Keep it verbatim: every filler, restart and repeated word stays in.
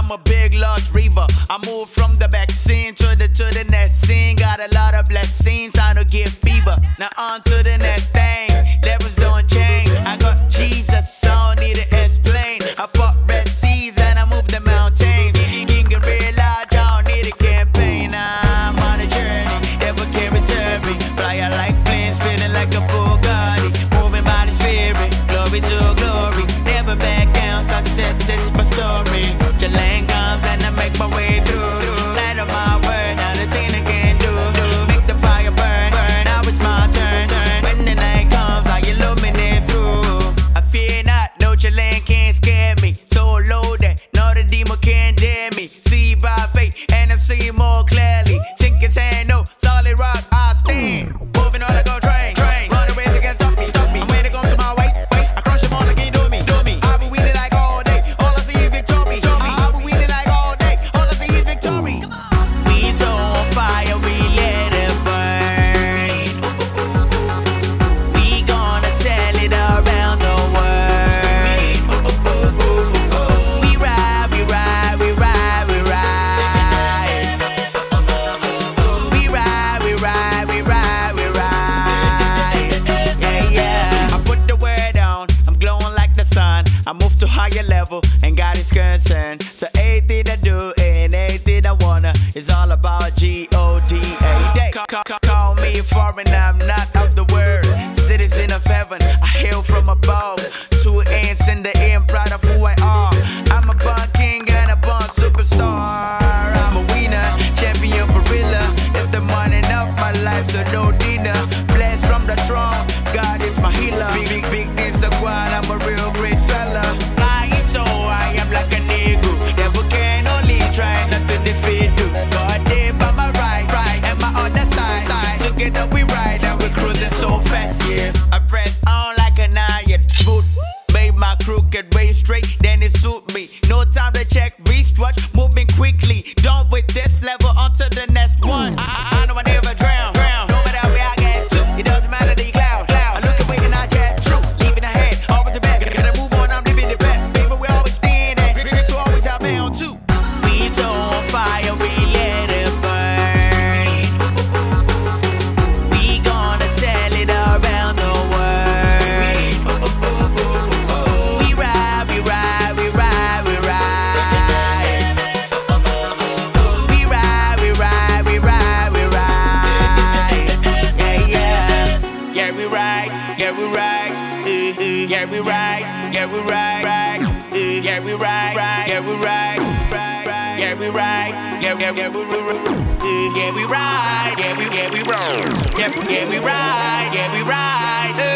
I'm a big lost reaver. I move from the back scene to the to the next scene. Got a lot of blessings, I don't get fever. Now on to the next thing. Levels don't change. I got Jesus, so I don't need to explain. I pop red seas and I move the mountains. King and real large, I don't need a campaign. I'm on a journey, never can return me. Fly like planes, spinning like a Bugatti. Moving by the spirit, glory to glory. Never back down, success is my story. Jalan comes and I make my way through. Light of my word, not a thing I can do. Make the fire burn, burn. Now it's my turn, turn. When the night comes, I illuminate through. I fear not, no Jalan can't scare me. So loaded, no the demon can't dare me. See by faith, and I'm seeing more clearly. Sink his hand, no solid rock, I stand. Moving on, I go train, train. Run away, they can't stop me, stop me. I'm waiting to come to my way, wait. I crush them all again, do me, do me. I be winning like all day, all I see is victory. I be winning like all day, all I see is victory. We so on fire, we let it burn. We gonna tell it around the world. We ride, we ride, we ride, we ride. We ride, we ride, we ride, we ride. Yeah, yeah. I put the word down, I'm glowing like the sun. I move to higher level, and God is concerned. So anything I do and anything I wanna is all about G O D A day. Call, call, call me foreign, I'm not of the world. Citizen of heaven, I hail from above. Two ants in the end, proud of who I are. I'm a born king and a born superstar. I'm a winner, champion for real. If the money enough, my life's a no dinner. Blessed from the throne, God is my healer. Big, big, big things are gone, I'm a real great fella. Flying so I am like a nigga. Devil can only try, nothing if it do. God there by my right, right, and my other side, side. Together we ride and we cruising so fast, yeah. I press on like an iron boot. Made my crooked way straight, then it suit me. No time to check wristwatch, moving quickly. Done with this level, onto the next one. I, I, I know I never drown, drown. No matter where I get to, it doesn't matter the cloud, cloud. I look away and I jet true, leaving ahead, always the best. Gotta move on, I'm living the best. Baby, we always standing, Chris will always have bound too. We so on fire, we let it burn. We gonna tell it around the world. We ride, we ride, we ride, we ride. We ride, we ride, we ride, we ride. Yeah, yeah. Yeah, we ride, yeah, we ride. Uh, uh, Yeah, we ride, yeah, we ride, ride. Uh, Yeah, we ride, ride, yeah, we ride, ride. Yeah, we ride, yeah, yeah, yeah, we ride. Uh, Yeah, we ride, yeah, we, yeah, we roll. Yeah, yeah, we ride, yeah, we ride. Uh,